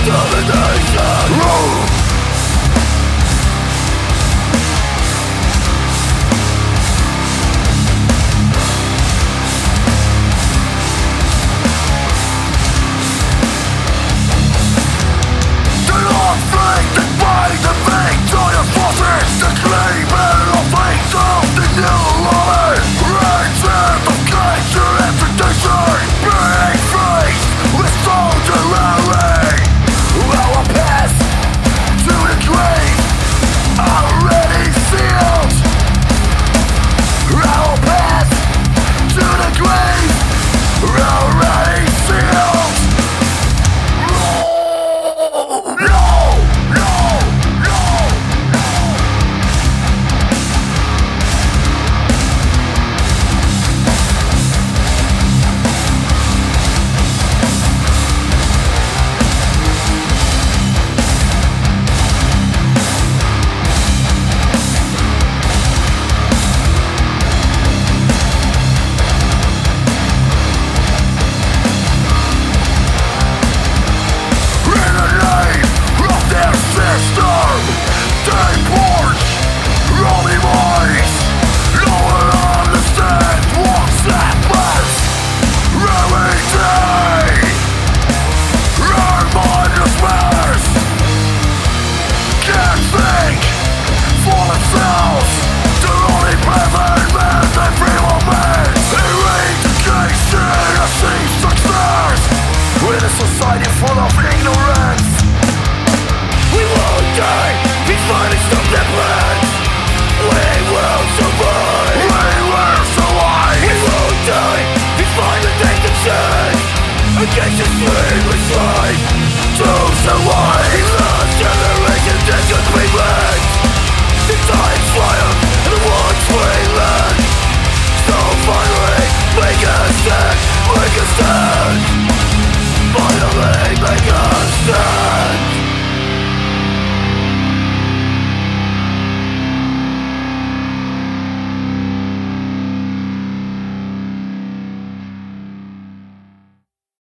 Society full of ignorance. We won't die, we finally stop their plans. We will survive. We will survive. We won't die, we finally take the chance. Against this dreamless life to survive. The last generation that could be led. The time's fire and the ones we learn. So finally, make a stand, make a stand.